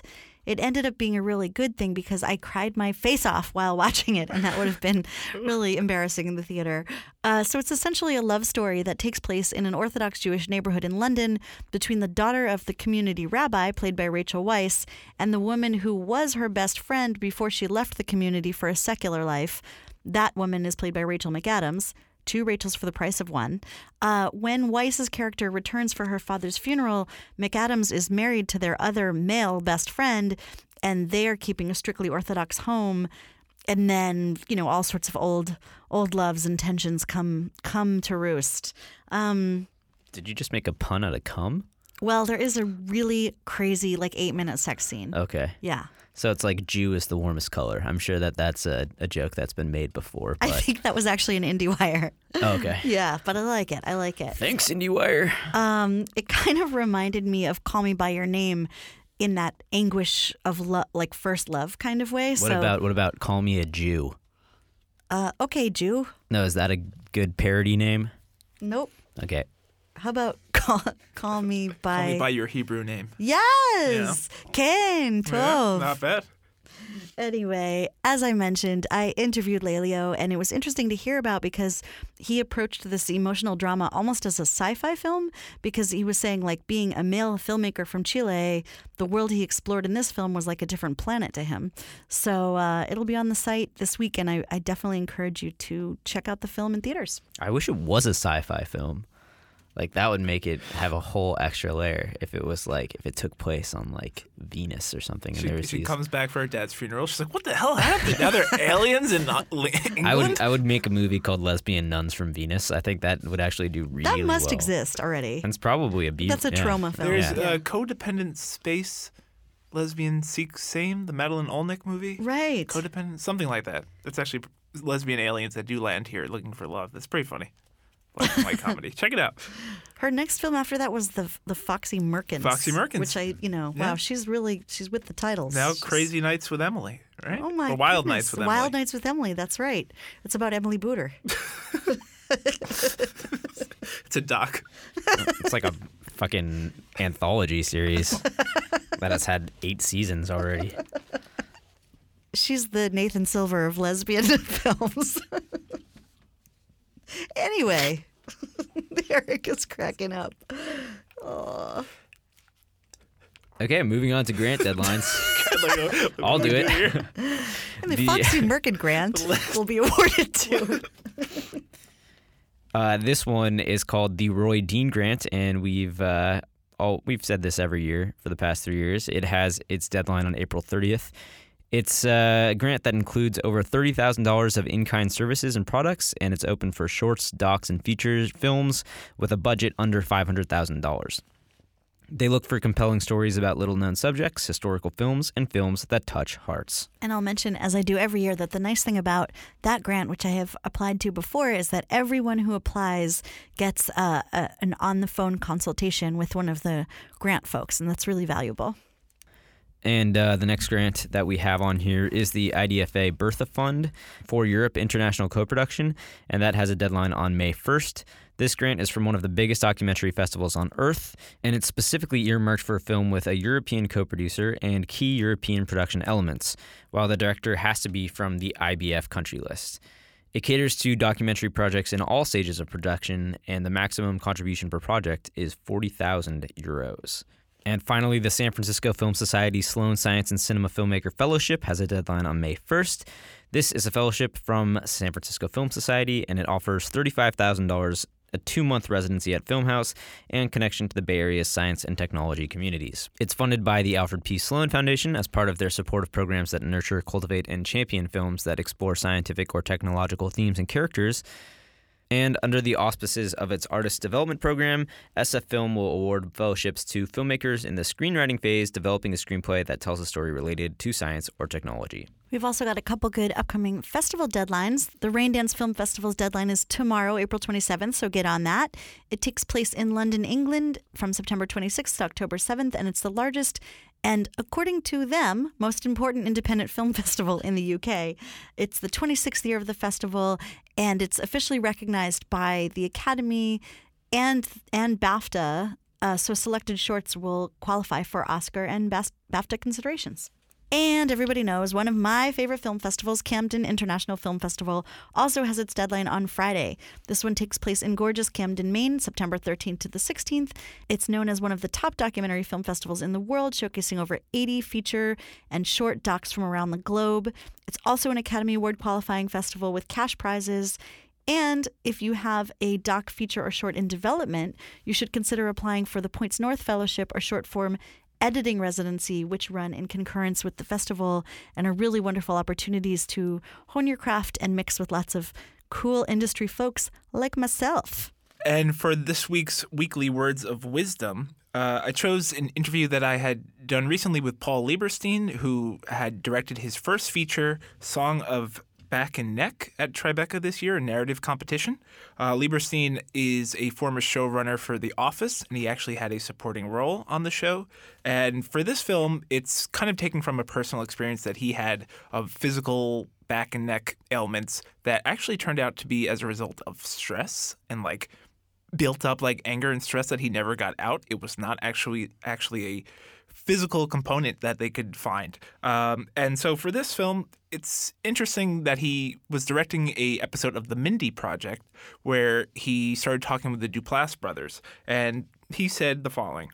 it ended up being a really good thing because I cried my face off while watching it, and that would have been really embarrassing in the theater. So it's essentially a love story that takes place in an Orthodox Jewish neighborhood in London between the daughter of the community rabbi, played by Rachel Weisz, and the woman who was her best friend before she left the community for a secular life. That woman is played by Rachel McAdams. 2 Rachels for the price of 1. When Weiss's character returns for her father's funeral, McAdams is married to their other male best friend, and they are keeping a strictly Orthodox home. And then, all sorts of old loves and tensions come to roost. Did you just make a pun out of cum? Well, there is a really crazy 8-minute sex scene. Okay. Yeah. So it's like Jew is the warmest color. I'm sure that's a joke that's been made before. But... I think that was actually an IndieWire. Oh, okay. Yeah, but I like it. Thanks, IndieWire. It kind of reminded me of Call Me By Your Name in that anguish of first love kind of way. What about Call Me a Jew? Okay, Jew. No, is that a good parody name? Nope. Okay. How about call me by... Call me by your Hebrew name. Yes! Ken, Tov. Yeah, not bad. Anyway, as I mentioned, I interviewed Lelio, and it was interesting to hear about because he approached this emotional drama almost as a sci-fi film, because he was saying, being a male filmmaker from Chile, the world he explored in this film was like a different planet to him. So it'll be on the site this week, and I definitely encourage you to check out the film in theaters. I wish it was a sci-fi film. That would make it have a whole extra layer if it was if it took place on Venus or something. She comes back for her dad's funeral. She's like, "What the hell happened? Now they're aliens in England?" I would make a movie called Lesbian Nuns from Venus. I think that would actually do really well. That must exist already. And it's probably a That's a trauma film. There's a codependent space lesbian seek same, the Madeline Olnick movie. Right. Codependent, something like that. It's actually lesbian aliens that do land here looking for love. That's pretty funny. Like comedy. Check it out. Her next film after that was the Foxy Merkins. Foxy Merkins. Which wow, she's with the titles. Now Crazy Nights with Emily, right? Oh my Or Wild goodness. Nights with Emily. Wild Nights with Emily, that's right. It's about Emily Booter. It's a doc. It's like a fucking anthology series that has had 8 seasons already. She's the Nathan Silver of lesbian films. Anyway, Eric is cracking up. Aww. Okay, moving on to grant deadlines. I'll do it. And the Foxy Merkin grant will be awarded to. This one is called the Roy Dean Grant, and we've said this every year for the past 3 years. It has its deadline on April 30th. It's a grant that includes over $30,000 of in-kind services and products, and it's open for shorts, docs, and feature films with a budget under $500,000. They look for compelling stories about little-known subjects, historical films, and films that touch hearts. And I'll mention, as I do every year, that the nice thing about that grant, which I have applied to before, is that everyone who applies gets an on-the-phone consultation with one of the grant folks, and that's really valuable. And the next grant that we have on here is the IDFA Bertha Fund for Europe International Co-Production, and that has a deadline on May 1st. This grant is from one of the biggest documentary festivals on Earth, and it's specifically earmarked for a film with a European co-producer and key European production elements, while the director has to be from the IBF country list. It caters to documentary projects in all stages of production, and the maximum contribution per project is €40,000. And finally, the San Francisco Film Society Sloan Science and Cinema Filmmaker Fellowship has a deadline on May 1st. This is a fellowship from San Francisco Film Society, and it offers $35,000, a 2-month residency at Filmhouse, and connection to the Bay Area's science and technology communities. It's funded by the Alfred P. Sloan Foundation as part of their supportive programs that nurture, cultivate, and champion films that explore scientific or technological themes and characters. And under the auspices of its Artist Development Program, SF Film will award fellowships to filmmakers in the screenwriting phase developing a screenplay that tells a story related to science or technology. We've also got a couple good upcoming festival deadlines. The Raindance Film Festival's deadline is tomorrow, April 27th, so get on that. It takes place in London, England from September 26th to October 7th, and it's the largest and, according to them, most important independent film festival in the UK. It's the 26th year of the festival, and it's officially recognized by the Academy and BAFTA, so selected shorts will qualify for Oscar and BAFTA considerations. And everybody knows one of my favorite film festivals, Camden International Film Festival, also has its deadline on Friday. This one takes place in gorgeous Camden, Maine, September 13th to the 16th. It's known as one of the top documentary film festivals in the world, showcasing over 80 feature and short docs from around the globe. It's also an Academy Award qualifying festival with cash prizes. And if you have a doc, feature, or short in development, you should consider applying for the Points North Fellowship or short form editing residency, which run in concurrence with the festival and are really wonderful opportunities to hone your craft and mix with lots of cool industry folks like myself. And for this week's weekly words of wisdom, I chose an interview that I had done recently with Paul Lieberstein, who had directed his first feature, Song of Back and Neck, at Tribeca this year, a narrative competition. Lieberstein is a former showrunner for The Office, and he actually had a supporting role on the show. And for this film, it's kind of taken from a personal experience that he had of physical back and neck ailments that actually turned out to be as a result of stress and like built up like anger and stress that he never got out. It was not actually a physical component that they could find. And so for this film, it's interesting that he was directing a episode of The Mindy Project where he started talking with the Duplass brothers. And he said the following: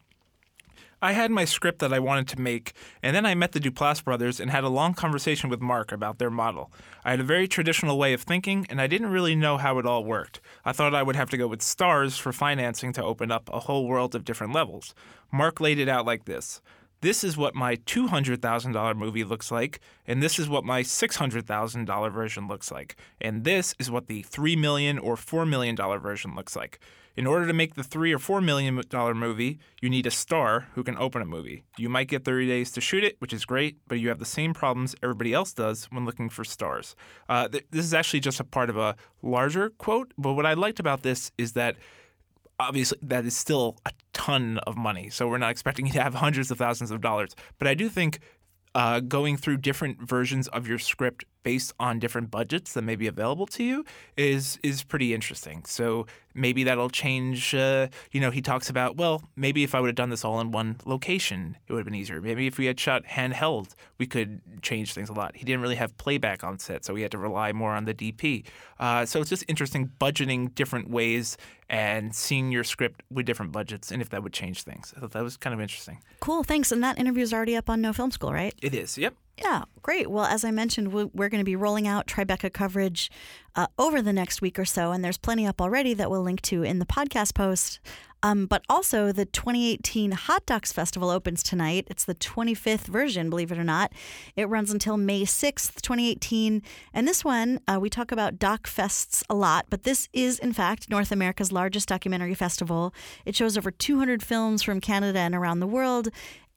I had my script that I wanted to make, and then I met the Duplass brothers and had a long conversation with Mark about their model. I had a very traditional way of thinking, and I didn't really know how it all worked. I thought I would have to go with stars for financing to open up a whole world of different levels. Mark laid it out like this: this is what my $200,000 movie looks like, and this is what my $600,000 version looks like, and this is what the $3 million or $4 million version looks like. In order to make the $3 or $4 million movie, you need a star who can open a movie. You might get 30 days to shoot it, which is great, but you have the same problems everybody else does when looking for stars. This is actually just a part of a larger quote, but what I liked about this is that obviously that is still a ton of money, so we're not expecting you to have hundreds of thousands of dollars. But I do think going through different versions of your script based on different budgets that may be available to you is pretty interesting. So maybe that'll change. He talks about, well, maybe if I would have done this all in one location, it would have been easier. Maybe if we had shot handheld, we could change things a lot. He didn't really have playback on set, so we had to rely more on the DP. So it's just interesting budgeting different ways and seeing your script with different budgets and if that would change things. I thought that was kind of interesting. Cool, thanks. And that interview is already up on No Film School, right? It is, yep. Yeah, great. Well, as I mentioned, we're going to be rolling out Tribeca coverage over the next week or so, and there's plenty up already that we'll link to in the podcast post. But also, the 2018 Hot Docs Festival opens tonight. It's the 25th version, believe it or not. It runs until May 6th, 2018. And this one, we talk about doc fests a lot, but this is, in fact, North America's largest documentary festival. It shows over 200 films from Canada and around the world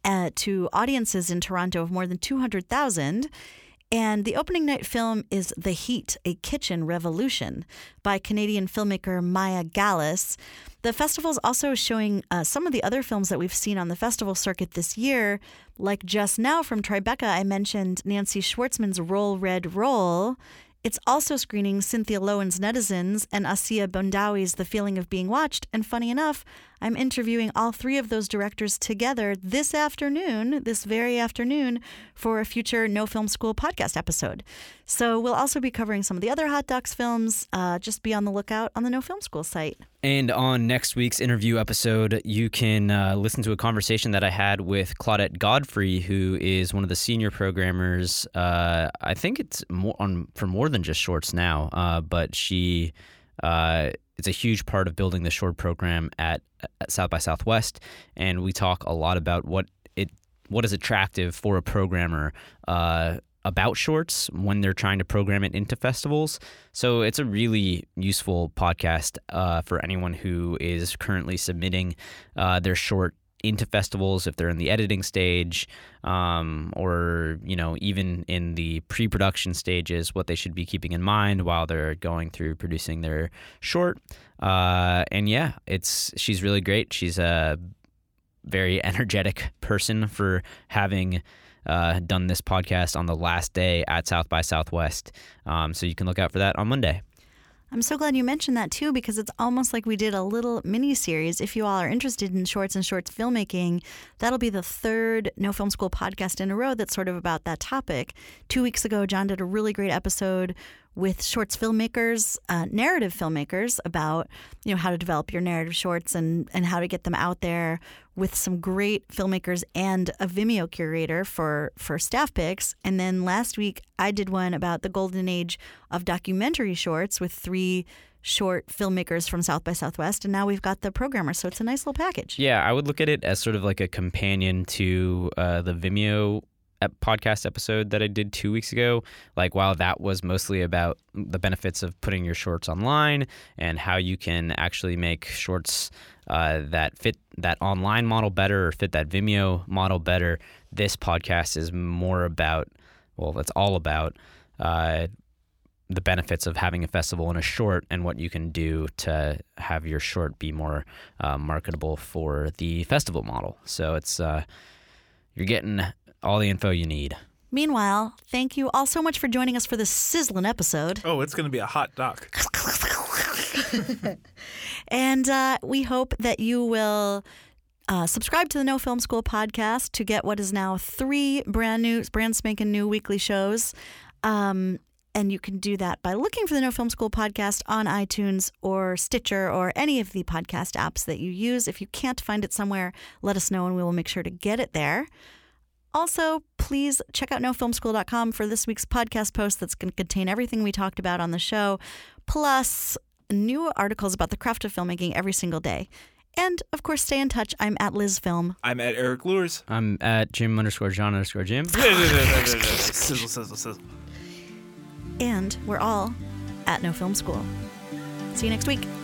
to audiences in Toronto of more than 200,000. And the opening night film is The Heat, A Kitchen Revolution by Canadian filmmaker Maya Gallus. The festival is also showing some of the other films that we've seen on the festival circuit this year. Like just now from Tribeca, I mentioned Nancy Schwartzman's Roll Red Roll. It's also screening Cynthia Lowen's Netizens and Asiya Bondawi's The Feeling of Being Watched. And funny enough, I'm interviewing all three of those directors together this very afternoon, for a future No Film School podcast episode. So we'll also be covering some of the other Hot Docs films. Just be on the lookout on the No Film School site. And on next week's interview episode, you can listen to a conversation that I had with Claudette Godfrey, who is one of the senior programmers. I think it's for more than just shorts now, but she it's a huge part of building the short program at South by Southwest, and we talk a lot about what is attractive for a programmer about shorts when they're trying to program it into festivals. So it's a really useful podcast for anyone who is currently submitting their short into festivals, if they're in the editing stage, or even in the pre-production stages, what they should be keeping in mind while they're going through producing their short. And yeah, she's really great. She's a very energetic person for having done this podcast on the last day at South by Southwest. So you can look out for that on Monday. I'm so glad you mentioned that too, because it's almost like we did a little mini series. If you all are interested in shorts and shorts filmmaking, that'll be the third No Film School podcast in a row that's sort of about that topic. 2 weeks ago, John did a really great episode with shorts filmmakers, narrative filmmakers, about how to develop your narrative shorts and how to get them out there, with some great filmmakers and a Vimeo curator for staff picks. And then last week I did one about the golden age of documentary shorts with 3 short filmmakers from South by Southwest, and now we've got the programmer, so it's a nice little package. Yeah, I would look at it as sort of like a companion to the Vimeo podcast episode that I did 2 weeks ago. Like, while that was mostly about the benefits of putting your shorts online and how you can actually make shorts that fit that online model better or fit that Vimeo model better, this podcast is more about, well, it's all about the benefits of having a festival and a short and what you can do to have your short be more marketable for the festival model. So it's you're getting all the info you need. Meanwhile, thank you all so much for joining us for this sizzling episode. Oh, it's going to be a hot doc. And we hope that you will subscribe to the No Film School podcast to get what is now 3 brand spanking new weekly shows. And you can do that by looking for the No Film School podcast on iTunes or Stitcher or any of the podcast apps that you use. If you can't find it somewhere, let us know and we will make sure to get it there. Also, please check out nofilmschool.com for this week's podcast post that's going to contain everything we talked about on the show, plus new articles about the craft of filmmaking every single day. And, of course, stay in touch. I'm at Liz Film. I'm at Eric Lures. I'm at Jim_John_Jim. Sizzle, sizzle, sizzle. And we're all at No Film School. See you next week.